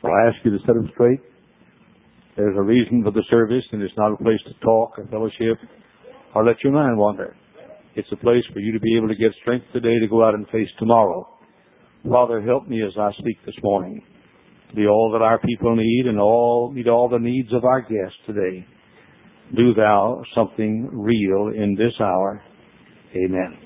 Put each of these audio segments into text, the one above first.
So I ask you to set them straight. There's a reason for the service, and it's not a place to talk or fellowship or let your mind wander. It's a place for you to be able to get strength today to go out and face tomorrow. Father, help me as I speak this morning to be all that our people need and meet all the needs of our guests today. Do thou something real in this hour. Amen.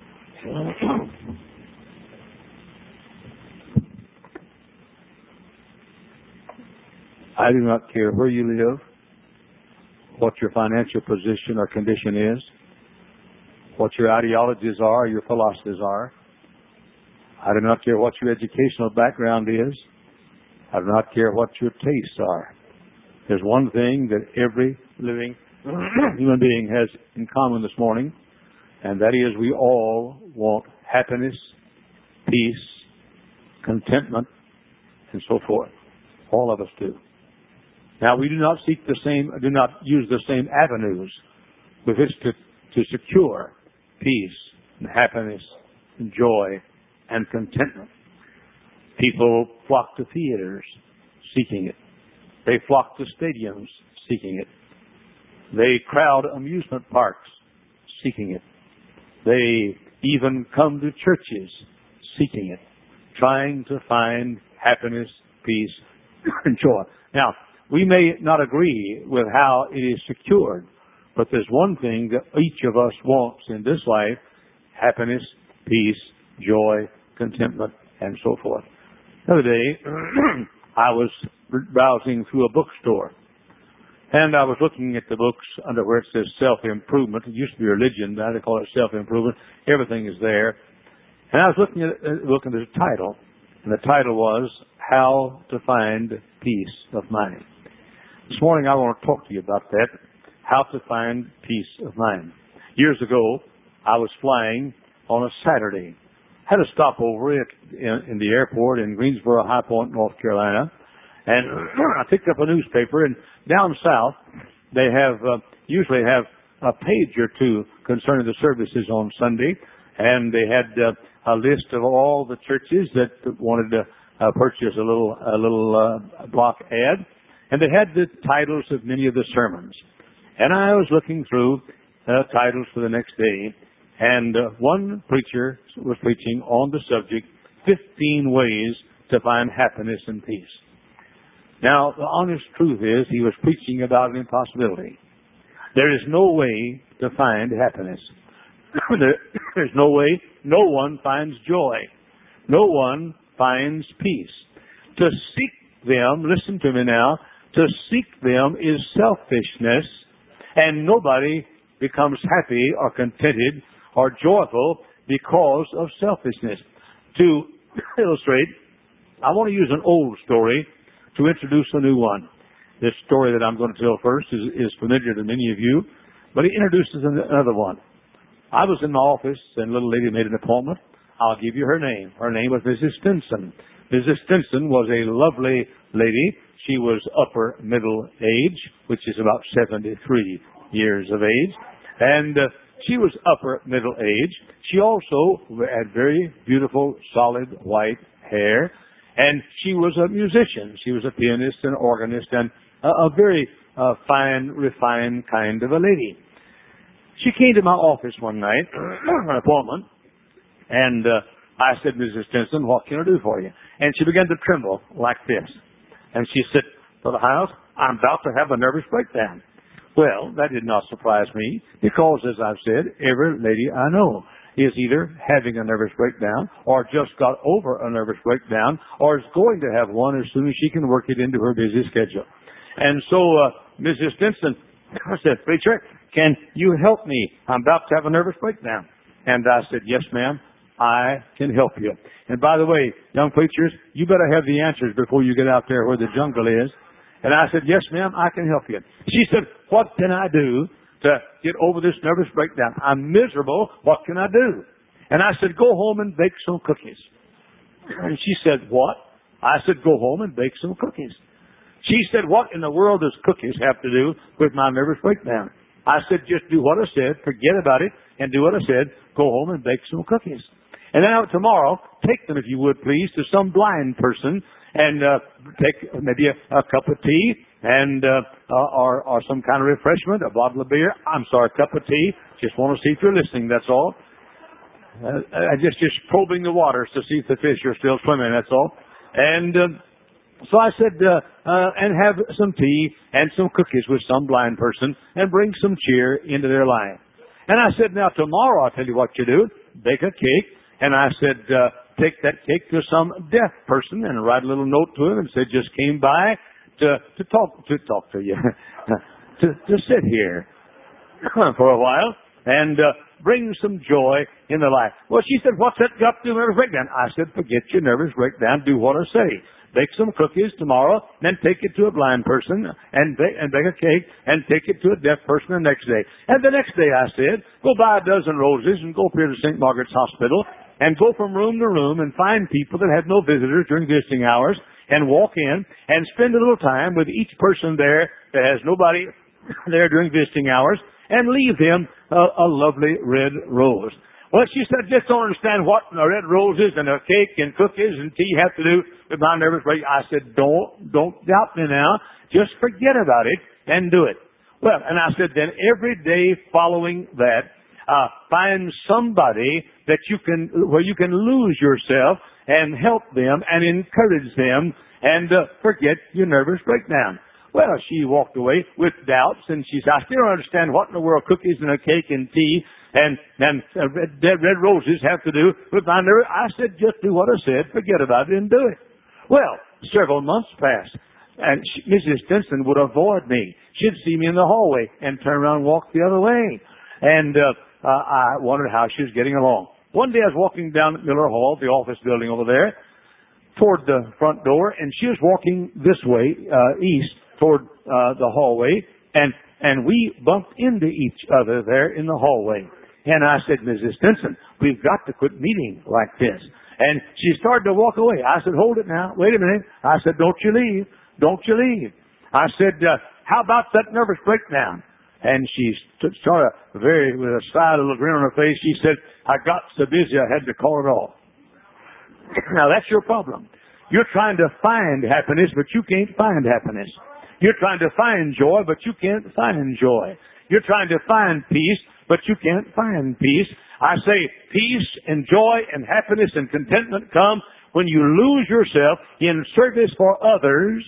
I do not care where you live, what your financial position or condition is, what your ideologies are, your philosophies are. I do not care what your educational background is. I do not care what your tastes are. There's one thing that every living human being has in common this morning, and that is we all want happiness, peace, contentment, and so forth. All of us do. Now, we do not use the same avenues with which to secure peace and happiness and joy and contentment. People flock to theaters seeking it. They flock to stadiums seeking it. They crowd amusement parks seeking it. They even come to churches seeking it, trying to find happiness, peace, and joy. Now, we may not agree with how it is secured, but there's one thing that each of us wants in this life: happiness, peace, joy, contentment, and so forth. The other day, I was browsing through a bookstore, and I was looking at the books under where it says self-improvement. It used to be religion, now they call it self-improvement. Everything is there. And I was looking at the title, and the title was How to Find Peace of Mind. This morning I want to talk to you about that, how to find peace of mind. Years ago, I was flying on a Saturday. Had a stopover in the airport in Greensboro, High Point, North Carolina, and I picked up a newspaper, and down south they usually have a page or two concerning the services on Sunday, and they had a list of all the churches that wanted to purchase a little block ad, and they had the titles of many of the sermons. And I was looking through titles for the next day, and one preacher was preaching on the subject, 15 ways to find happiness and peace. Now, the honest truth is, he was preaching about an impossibility. There is no way to find happiness. There's no way. No one finds joy. No one finds peace. To seek them, listen to me now, to seek them is selfishness, and nobody becomes happy or contented or joyful because of selfishness. To illustrate, I want to use an old story to introduce a new one. This story that I'm going to tell first is familiar to many of you, but it introduces another one. I was in my office, and a little lady made an appointment. I'll give you her name. Her name was Mrs. Stinson. Mrs. Stinson was a lovely lady. She was upper middle age, which is about 73 years of age. And she was upper middle age. She also had very beautiful, solid white hair. And she was a musician. She was a pianist and organist and a very fine, refined kind of a lady. She came to my office one night, an appointment, and I said, Mrs. Stinson, what can I do for you? And she began to tremble like this. And she said, Brother Hiles, I'm about to have a nervous breakdown. Well, that did not surprise me because, as I've said, every lady I know is either having a nervous breakdown or just got over a nervous breakdown or is going to have one as soon as she can work it into her busy schedule. And so Mrs. Stinson said, Preacher, can you help me? I'm about to have a nervous breakdown. And I said, yes, ma'am, I can help you. And by the way, young preachers, you better have the answers before you get out there where the jungle is. And I said, yes, ma'am, I can help you. She said, what can I do to get over this nervous breakdown? I'm miserable. What can I do? And I said, go home and bake some cookies. And she said, what? I said, go home and bake some cookies. She said, what in the world does cookies have to do with my nervous breakdown? I said, just do what I said, forget about it, and do what I said, go home and bake some cookies. And then tomorrow, take them, if you would, please, to some blind person and take maybe a cup of tea and or some kind of refreshment, a bottle of beer. I'm sorry, a cup of tea. Just want to see if you're listening, that's all. Just probing the waters to see if the fish are still swimming, that's all. And so I said, and have some tea and some cookies with some blind person and bring some cheer into their life. And I said, now tomorrow I'll tell you what you do. Bake a cake. And I said, take that cake to some deaf person and write a little note to him and say, just came by to talk to you, to sit here for a while and bring some joy in the life. Well, she said, what's that got to do with nervous breakdown? I said, forget your nervous breakdown. Do what I say. Bake some cookies tomorrow, then take it to a blind person and bake a cake and take it to a deaf person the next day. And the next day I said, go buy a dozen roses and go up here to St. Margaret's Hospital and go from room to room and find people that have no visitors during visiting hours and walk in and spend a little time with each person there that has nobody there during visiting hours and leave them a lovely red rose. Well, she said, just don't understand what red roses and a cake and cookies and tea have to do with my nervous breakdown. I said, don't doubt me now. Just forget about it and do it. Well, and I said, then every day following that, find somebody that where you can lose yourself and help them and encourage them and forget your nervous breakdown. Well, she walked away with doubts, and she said, I still don't understand what in the world cookies and a cake and tea and red roses have to do with my nerve. I said, just do what I said, forget about it, and do it. Well, several months passed, and Mrs. Stinson would avoid me. She'd see me in the hallway and turn around and walk the other way. And I wondered how she was getting along. One day I was walking down at Miller Hall, the office building over there, toward the front door, and she was walking this way, east, toward the hallway, and we bumped into each other there in the hallway. And I said, Mrs. Stinson, we've got to quit meeting like this. And she started to walk away. I said, hold it now. Wait a minute. I said, don't you leave. Don't you leave. I said, how about that nervous breakdown? And she started with a side little grin on her face. She said, I got so busy I had to call it off. Now that's your problem. You're trying to find happiness, but you can't find happiness. You're trying to find joy, but you can't find joy. You're trying to find peace, but you can't find peace. I say peace and joy and happiness and contentment come when you lose yourself in service for others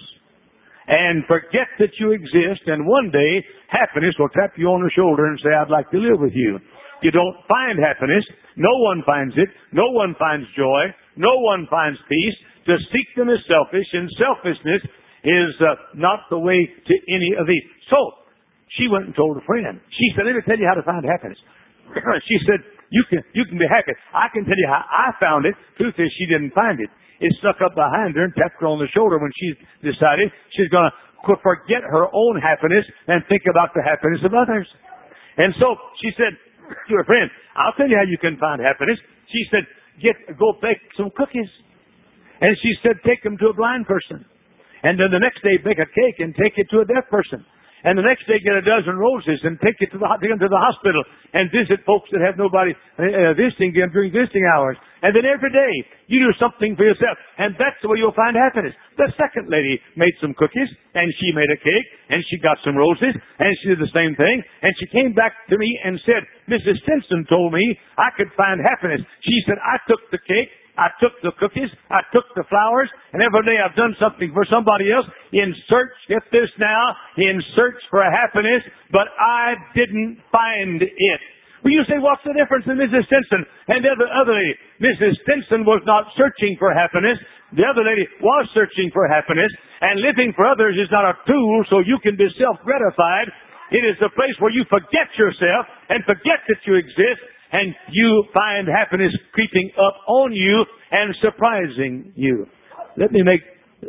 and forget that you exist, and one day happiness will tap you on the shoulder and say, I'd like to live with you. You don't find happiness. No one finds it. No one finds joy. No one finds peace. To seek them is selfish, and selfishness is not the way to any of these. So, she went and told a friend. She said, let me tell you how to find happiness. She said, you can be happy. I can tell you how I found it. Truth is, she didn't find it. It stuck up behind her and tapped her on the shoulder when she decided she's going to forget her own happiness and think about the happiness of others. And so, she said to her friend, I'll tell you how you can find happiness. She said, go bake some cookies. And she said, take them to a blind person. And then the next day, bake a cake and take it to a deaf person. And the next day, get a dozen roses and take them to the hospital and visit folks that have nobody visiting them during visiting hours. And then every day, you do something for yourself. And that's the way you'll find happiness. The second lady made some cookies, and she made a cake, and she got some roses, and she did the same thing. And she came back to me and said, Mrs. Stinson told me I could find happiness. She said, I took the cake, I took the cookies, I took the flowers, and every day I've done something for somebody else in search, get this now, in search for happiness, but I didn't find it. Well, you say, what's the difference in Mrs. Stinson and the other lady? Mrs. Stinson was not searching for happiness. The other lady was searching for happiness, and living for others is not a tool so you can be self-gratified. It is a place where you forget yourself and forget that you exist, and you find happiness creeping up on you and surprising you. Let me make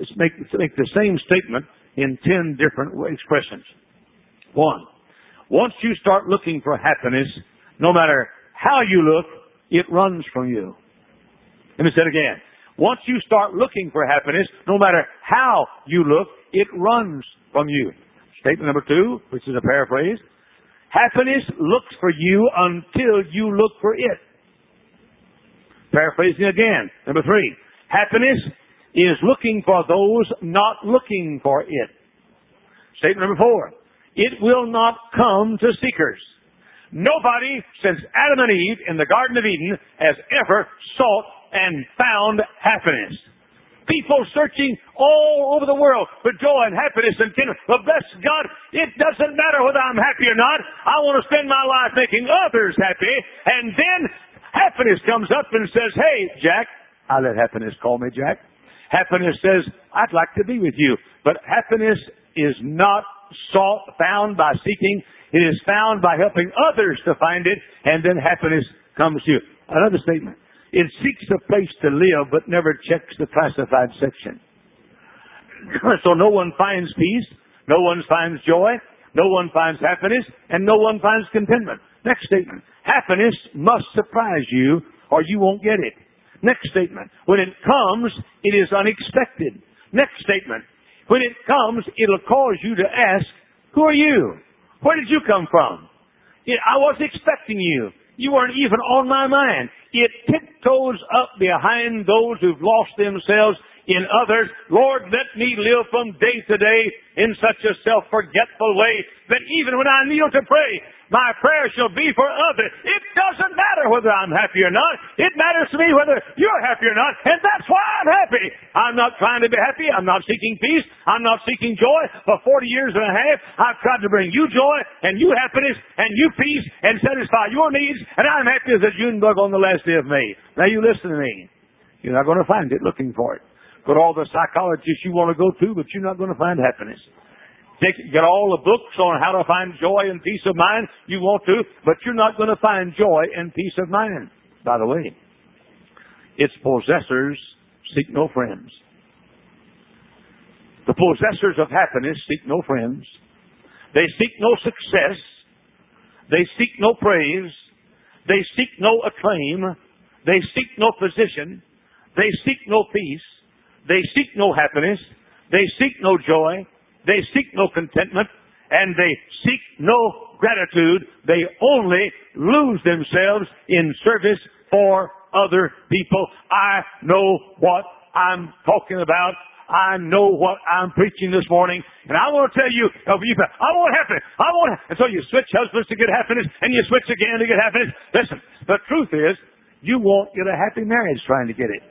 the same statement in 10 different expressions. 1, once you start looking for happiness, no matter how you look, it runs from you. Let me say it again. Once you start looking for happiness, no matter how you look, it runs from you. Statement number 2, which is a paraphrase. Happiness looks for you until you look for it. Paraphrasing again. Number 3. Happiness is looking for those not looking for it. Statement number 4. It will not come to seekers. Nobody since Adam and Eve in the Garden of Eden has ever sought and found happiness. People searching all over the world for joy and happiness and kingdom. But bless God, it doesn't matter whether I'm happy or not. I want to spend my life making others happy. And then happiness comes up and says, hey, Jack. I let happiness call me Jack. Happiness says, I'd like to be with you. But happiness is not found by seeking. It is found by helping others to find it. And then happiness comes to you. Another statement. It seeks a place to live, but never checks the classified section. So no one finds peace, no one finds joy, no one finds happiness, and no one finds contentment. Next statement. Happiness must surprise you, or you won't get it. Next statement. When it comes, it is unexpected. Next statement. When it comes, it'll cause you to ask, who are you? Where did you come from? I was expecting you. You weren't even on my mind. It tiptoes up behind those who've lost themselves in others. Lord, let me live from day to day in such a self-forgetful way that even when I kneel to pray, my prayer shall be for others. It doesn't matter whether I'm happy or not. It matters to me whether you're happy or not. And that's why I'm happy. I'm not trying to be happy. I'm not seeking peace. I'm not seeking joy. For 40 years and a half, I've tried to bring you joy and you happiness and you peace and satisfy your needs. And I'm happy as a June bug on the last day of May. Now you listen to me. You're not going to find it looking for it. Go to all the psychologists you want to go to, but you're not going to find happiness. Get all the books on how to find joy and peace of mind you want to, but you're not going to find joy and peace of mind. By the way, its possessors seek no friends. The possessors of happiness seek no friends. They seek no success. They seek no praise. They seek no acclaim. They seek no position. They seek no peace. They seek no happiness. They seek no joy. They seek no contentment, and they seek no gratitude. They only lose themselves in service for other people. I know what I'm talking about. I know what I'm preaching this morning. And I want to tell you, I want happiness. And so you switch husbands to get happiness, and you switch again to get happiness. Listen, the truth is, you won't get a happy marriage trying to get it.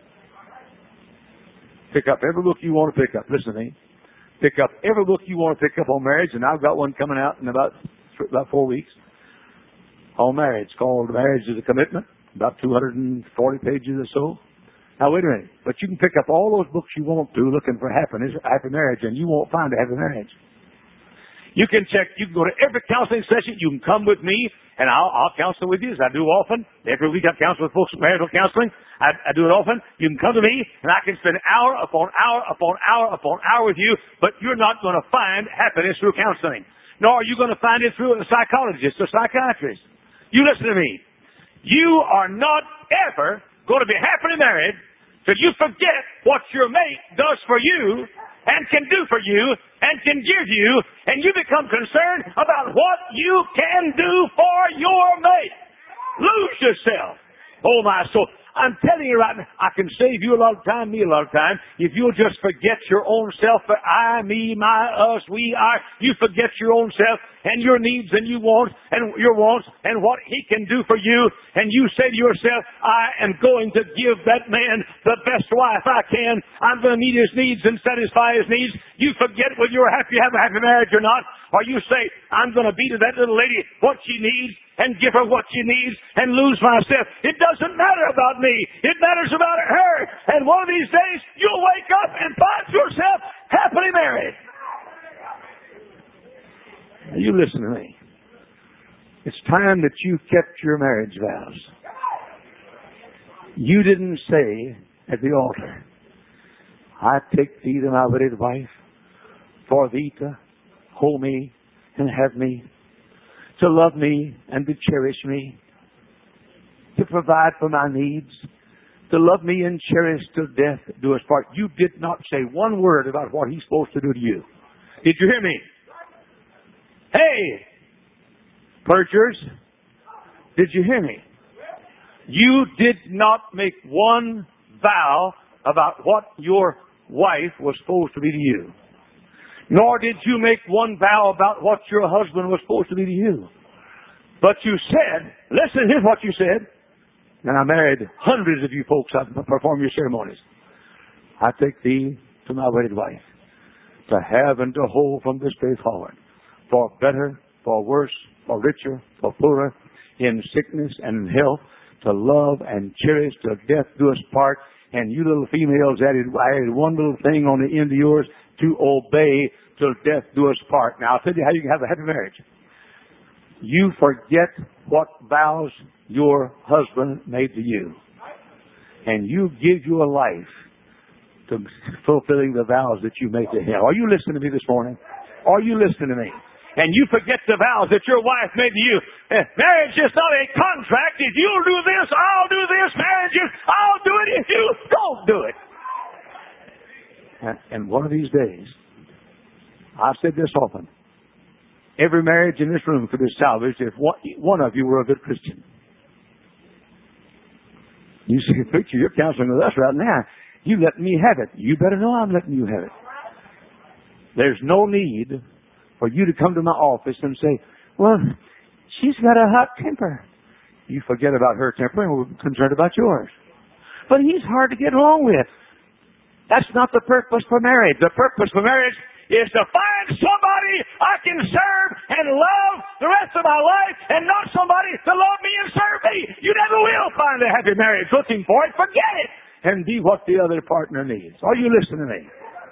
Pick up every book you want to pick up. Listen to me. Pick up every book you want to pick up on marriage, and I've got one coming out in about 4 weeks on marriage called Marriage is a Commitment, about 240 pages or so. Now, wait a minute. But you can pick up all those books you want to looking for happiness, happy marriage, and you won't find a happy marriage. You can go to every counseling session. You can come with me, and I'll counsel with you, as I do often. Every week I counsel with folks, marital counseling. I do it often. You can come to me, and I can spend hour upon hour upon hour upon hour with you, but you're not going to find happiness through counseling. Nor are you going to find it through a psychologist or psychiatrist. You listen to me. You are not ever going to be happily married till you forget what your mate does for you and can do for you and can give you, and you become concerned about what you can do for your mate. Lose yourself. Oh, my soul. I'm telling you right now, I can save you a lot of time, me a lot of time, if you'll just forget your own self. For I, me, my, us, we, I. You forget your own self and your needs and your wants and what he can do for you. And you say to yourself, I am going to give that man the best wife I can. I'm going to meet his needs and satisfy his needs. You forget whether you're happy, have a happy marriage or not. Or you say, I'm going to be to that little lady what she needs and give her what she needs and lose myself. It doesn't matter about me. It matters about her. And one of these days, you'll wake up and find yourself happily married. Now, you listen to me. It's time that you kept your marriage vows. You didn't say at the altar, I take thee to my wedded wife, for thee to hold me and have me, to love me and to cherish me, to provide for my needs, to love me and cherish till death do us part. You did not say one word about what he's supposed to do to you. Did you hear me? Hey, perjurers, did you hear me? You did not make one vow about what your wife was supposed to be to you. Nor did you make one vow about what your husband was supposed to be to you. But you said, listen, here's what you said. And I married hundreds of you folks. I perform your ceremonies. I take thee to my wedded wife, to have and to hold from this day forward, for better, for worse, for richer, for poorer, in sickness and in health, to love and cherish till death do us part. And you little females I added one little thing on the end of yours, to obey till death do us part. Now I'll tell you how you can have a happy marriage. You forget what vows your husband made to you, and you give your life to fulfilling the vows that you made to him. Are you listening to me this morning? Are you listening to me? And you forget the vows that your wife made to you. Marriage is not a contract. If you'll do this, I'll do this. Marriage is, I'll do it if you don't do it. And one of these days, I've said this often, every marriage in this room could be salvaged if one of you were a good Christian. You say, preacher, you're counseling with us right now. You let me have it. You better know I'm letting you have it. There's no need for you to come to my office and say, well, she's got a hot temper. You forget about her temper and we're concerned about yours. But he's hard to get along with. That's not the purpose for marriage. The purpose for marriage is to find somebody I can serve and love the rest of my life, and not somebody to love me and serve me. You never will find a happy marriage looking for it. Forget it. And be what the other partner needs. Are you listening to me?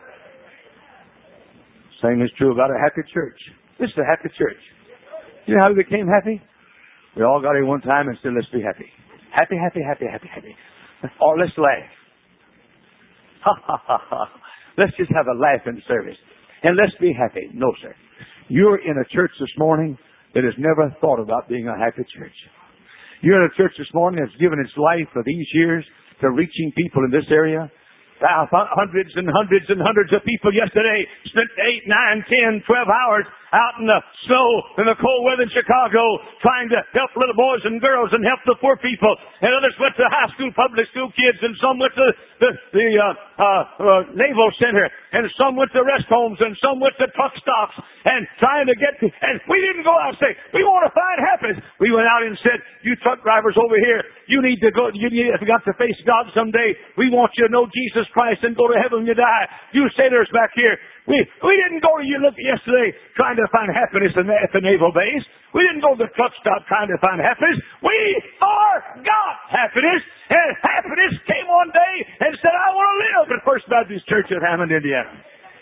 Same is true about a happy church. This is a happy church. You know how we became happy? We all got here one time and said, let's be happy. Happy, happy, happy, happy, happy. Or let's laugh. Ha, ha, ha, ha. Let's just have a laugh in service. And let's be happy. No, sir. You're in a church this morning that has never thought about being a happy church. You're in a church this morning that's given its life for these years to reaching people in this area. Hundreds and hundreds and hundreds of people yesterday spent 8, 9, 10, 12 hours out in the snow and the cold weather in Chicago trying to help little boys and girls and help the poor people. And others went to high school, public school kids, and some went to the Naval Center, and some went to rest homes, and some went to truck stops and trying to get to, and we didn't go out and say, we want to find happiness. We went out and said, you truck drivers over here, you need to go, if you got to face God someday, we want you to know Jesus Christ and go to heaven when you die. You sailors back here, we didn't go to you look yesterday trying to find happiness at the naval base. We didn't go to the truck stop trying to find happiness. We forgot happiness, and happiness came one day and said, I want to live at First Baptist Church at Hammond, Indiana.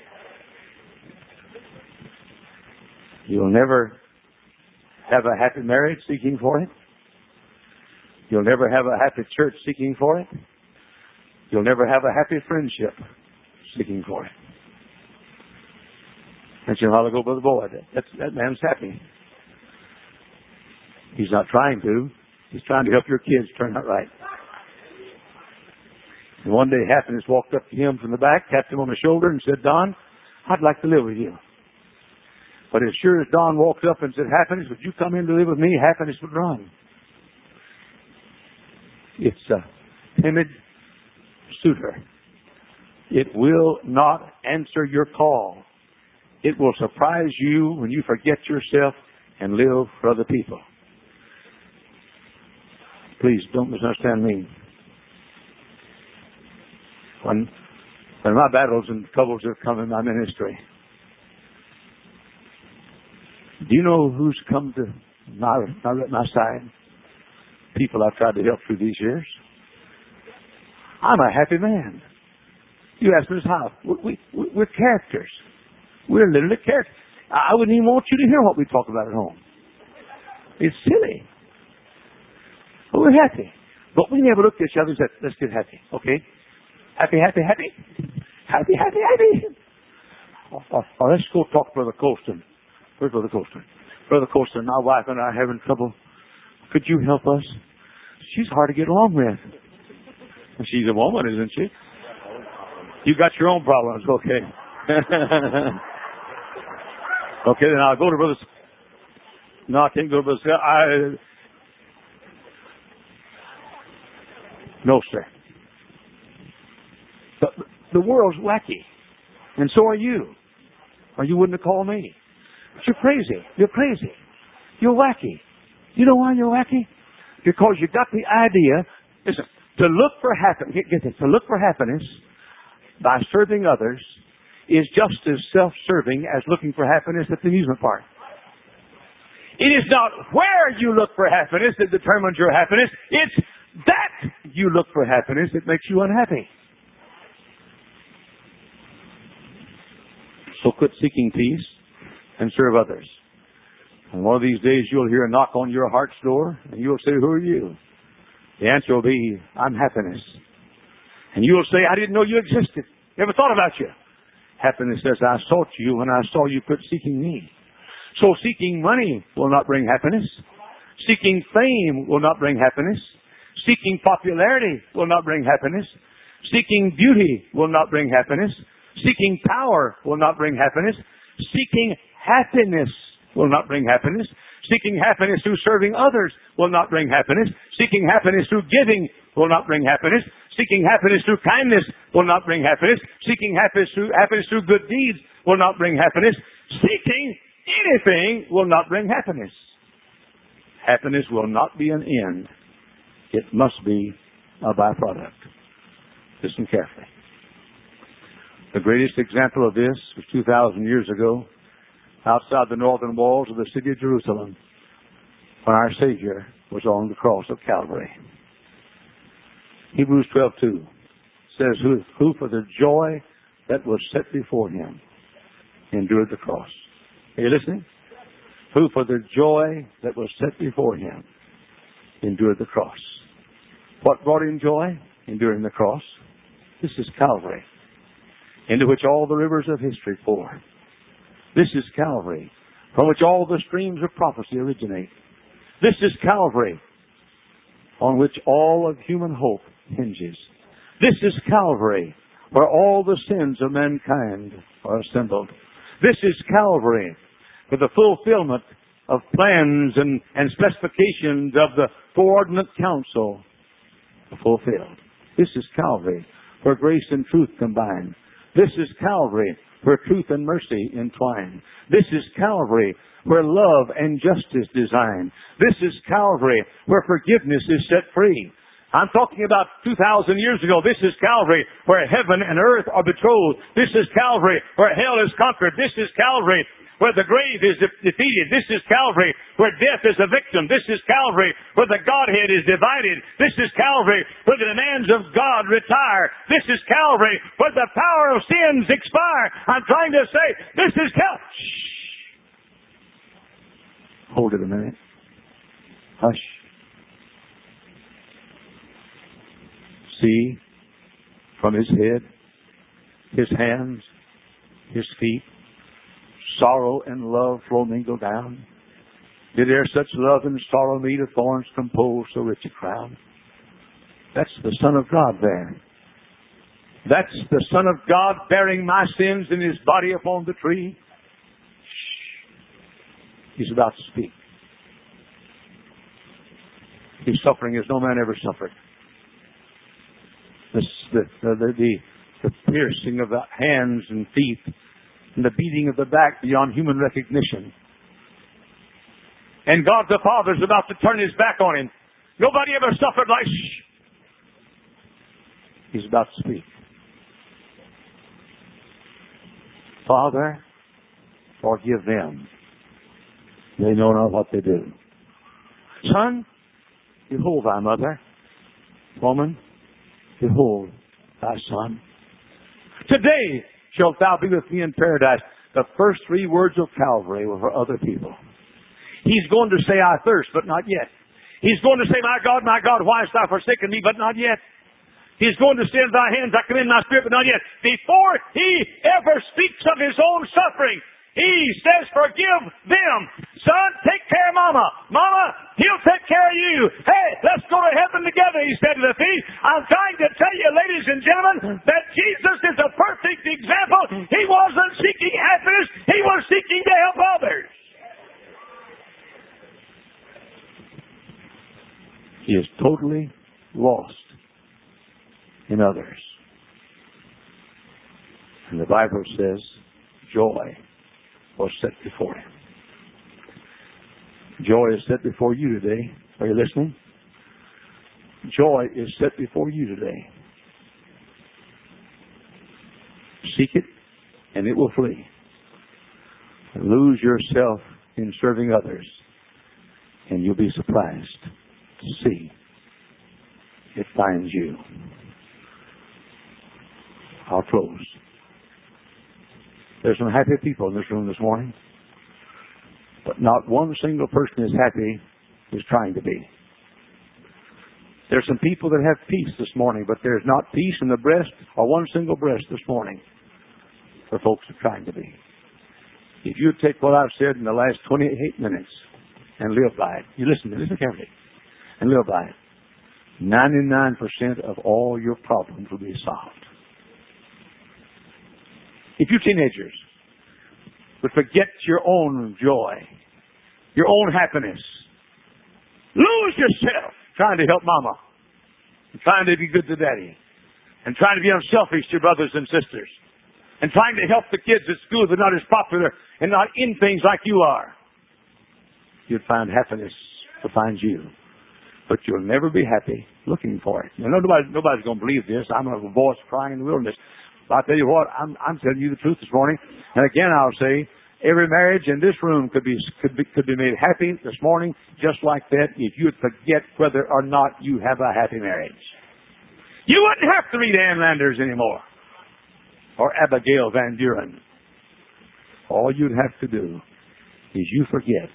You'll never have a happy marriage seeking for it. You'll never have a happy church seeking for it. You'll never have a happy friendship seeking for it. Mentioned a while ago, Brother Boyd, that man's happy. He's not trying to. He's trying to help your kids turn out right. And one day Happiness walked up to him from the back, tapped him on the shoulder and said, Don, I'd like to live with you. But as sure as Don walked up and said, Happiness, would you come in to live with me? Happiness would run. It's a timid suitor. It will not answer your call. It will surprise you when you forget yourself and live for other people. Please don't misunderstand me. When my battles and troubles have come in my ministry, do you know who's come to my side? People I've tried to help through these years. I'm a happy man. You ask me how? We're characters. We're literally characters. I wouldn't even want you to hear what we talk about at home. It's silly. But we're happy. But we never look at each other and say, let's get happy. Okay? Happy, happy, happy. Happy, happy, happy. Let's go talk to Brother Colston. Where's Brother Colston? Brother Colston, my wife and I are having trouble. Could you help us? She's hard to get along with. She's a woman, isn't she? You got your own problems, okay. Okay, then I'll go to Brother... No, I can't go to Brother... No, sir. But the world's wacky. And so are you. Or you wouldn't have called me. But you're crazy. You're crazy. You're wacky. You know why you're wacky? Because you got the idea, listen, to look for happiness, get this, to look for happiness by serving others is just as self-serving as looking for happiness at the amusement park. It is not where you look for happiness that determines your happiness. It's that you look for happiness that makes you unhappy. So quit seeking peace and serve others. And one of these days you'll hear a knock on your heart's door and you'll say, who are you? The answer will be, I'm happiness. And you'll say, I didn't know you existed. Never thought about you. Happiness says, I sought you when I saw you quit seeking me. So seeking money will not bring happiness. Seeking fame will not bring happiness. Seeking popularity will not bring happiness. Seeking beauty will not bring happiness. Seeking power will not bring happiness. Seeking happiness will not bring happiness. Seeking happiness through serving others will not bring happiness. Seeking happiness through giving will not bring happiness. Seeking happiness through kindness will not bring happiness. Seeking happiness through good deeds will not bring happiness. Seeking anything will not bring happiness. Happiness will not be an end. It must be a byproduct. Listen carefully. The greatest example of this was 2,000 years ago, outside the northern walls of the city of Jerusalem, when our Savior was on the cross of Calvary. Hebrews 12:2 says, who for the joy that was set before him endured the cross. Are you listening? Who for the joy that was set before him endured the cross. What brought him joy? Enduring the cross. This is Calvary, into which all the rivers of history pour. This is Calvary, from which all the streams of prophecy originate. This is Calvary, on which all of human hope hinges. This is Calvary, where all the sins of mankind are assembled. This is Calvary, where the fulfillment of plans and specifications of the coordinate council are fulfilled. This is Calvary, where grace and truth combine. This is Calvary, where truth and mercy entwine. This is Calvary, where love and justice design. This is Calvary, where forgiveness is set free. I'm talking about 2,000 years ago. This is Calvary, where heaven and earth are betrothed. This is Calvary, where hell is conquered. This is Calvary, where the grave is defeated. This is Calvary, where death is a victim. This is Calvary, where the Godhead is divided. This is Calvary, where the demands of God retire. This is Calvary, where the power of sins expire. I'm trying to say, this is Calvary. Shh. Hold it a minute. Hush. See, from his head, his hands, his feet, sorrow and love flow mingled down. Did there such love and sorrow meet of thorns compose so rich a crown? That's the Son of God there. That's the Son of God bearing my sins in his body upon the tree. Shh. He's about to speak. His suffering as no man ever suffered. The piercing of the hands and feet and the beating of the back beyond human recognition. And God the Father is about to turn his back on him. Nobody ever suffered like... Shh. He's about to speak. Father, forgive them. They know not what they do. Son, behold thy mother. Woman, behold thy son. Today shalt thou be with me in paradise. The first three words of Calvary were for other people. He's going to say, I thirst, but not yet. He's going to say, my God, why hast thou forsaken me, but not yet. He's going to say, into thy hands I commend my spirit, but not yet. Before he ever speaks of his own suffering, he says, forgive them. Son, take care of Mama. Mama, he'll take care of you. Hey, let's go to heaven together, he said to the thief. I'm trying to tell you, ladies and gentlemen, that Jesus is a perfect example. He wasn't seeking happiness. He was seeking to help others. He is totally lost in others. And the Bible says joy was set before him. Joy is set before you today. Are you listening? Joy is set before you today. Seek it, and it will flee. Lose yourself in serving others, and you'll be surprised to see it finds you. I'll close. There's some happy people in this room this morning, but not one single person is happy is trying to be. There's some people that have peace this morning, but there's not peace in the breast or one single breast this morning for folks who are trying to be. If you take what I've said in the last 28 minutes and live by it, you listen carefully, and live by it, 99% of all your problems will be solved. If you teenagers would forget your own joy, your own happiness, lose yourself trying to help mama, and trying to be good to daddy, and trying to be unselfish to brothers and sisters, and trying to help the kids at school that are not as popular and not in things like you are, you'd find happiness to find you. But you'll never be happy looking for it. Now, nobody's going to believe this. I'm a voice crying in the wilderness. But I'll tell you what, I'm telling you the truth this morning. And again, I'll say, every marriage in this room could be made happy this morning, just like that, if you'd forget whether or not you have a happy marriage. You wouldn't have to read Ann Landers anymore, or Abigail Van Buren. All you'd have to do is you forget.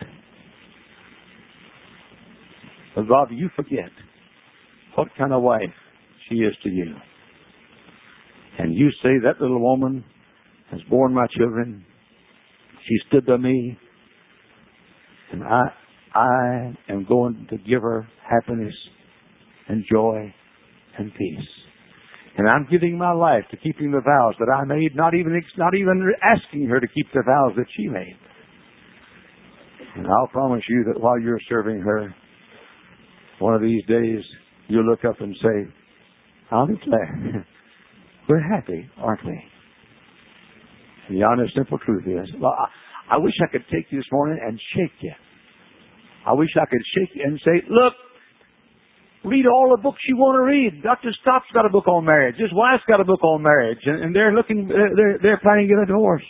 But rather you forget what kind of wife she is to you. And you say, that little woman has borne my children. She stood by me. And I am going to give her happiness and joy and peace. And I'm giving my life to keeping the vows that I made, not even asking her to keep the vows that she made. And I'll promise you that while you're serving her, one of these days you'll look up and say, I'll declare, we're happy, aren't we? And the honest, simple truth is, well, I wish I could take you this morning and shake you. I wish I could shake you and say, look, read all the books you want to read. Dr. Stott's got a book on marriage. His wife's got a book on marriage, and they're planning to get a divorce.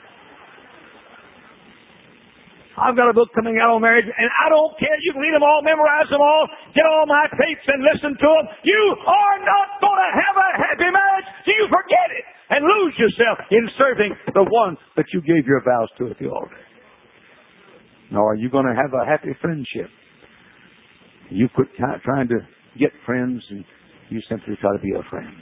I've got a book coming out on marriage, and I don't care. You can read them all, memorize them all, get all my tapes and listen to them. You are not going to have a happy marriage, so you forget it and lose yourself in serving the one that you gave your vows to at the altar. Nor are you going to have a happy friendship. You quit trying to get friends, and you simply try to be a friend.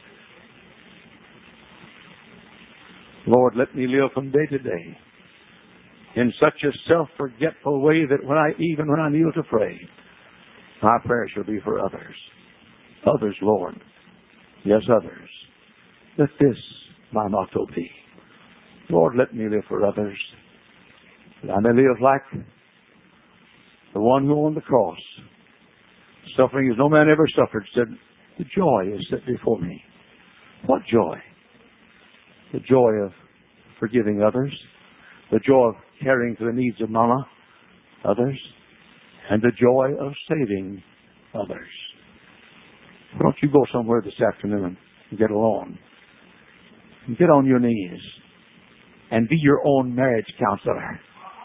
Lord, let me live from day to day in such a self-forgetful way that when I kneel to pray, my prayer shall be for others. Others, Lord. Yes, others. Let this my motto be. Lord, let me live for others, that I may live like the one who on the cross, suffering as no man ever suffered, said, the joy is set before me. What joy? The joy of forgiving others, the joy of caring for the needs of mama, others, and the joy of saving others. Why don't you go somewhere this afternoon and get alone? And get on your knees and be your own marriage counselor.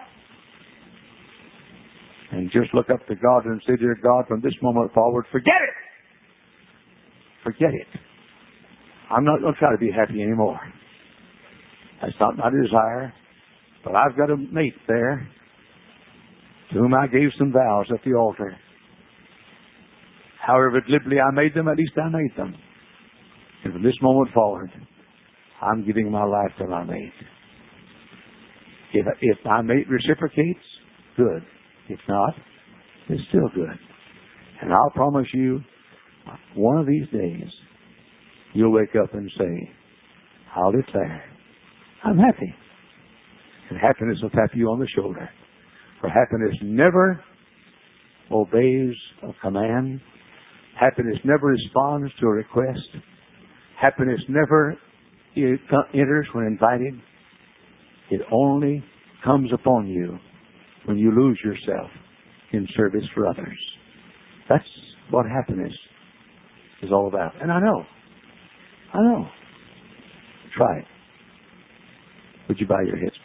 And just look up to God and say, dear God, from this moment forward, forget it. Forget it. I'm not going to try to be happy anymore. That's not my desire. But I've got a mate there to whom I gave some vows at the altar. However glibly I made them, at least I made them. And from this moment forward, I'm giving my life to my mate. If my mate reciprocates, good. If not, it's still good. And I'll promise you, one of these days, you'll wake up and say, I'll declare, I'm happy. And happiness will tap you on the shoulder. For happiness never obeys a command. Happiness never responds to a request. Happiness never enters when invited. It only comes upon you when you lose yourself in service for others. That's what happiness is all about. And I know. Try it. Would you bow your heads?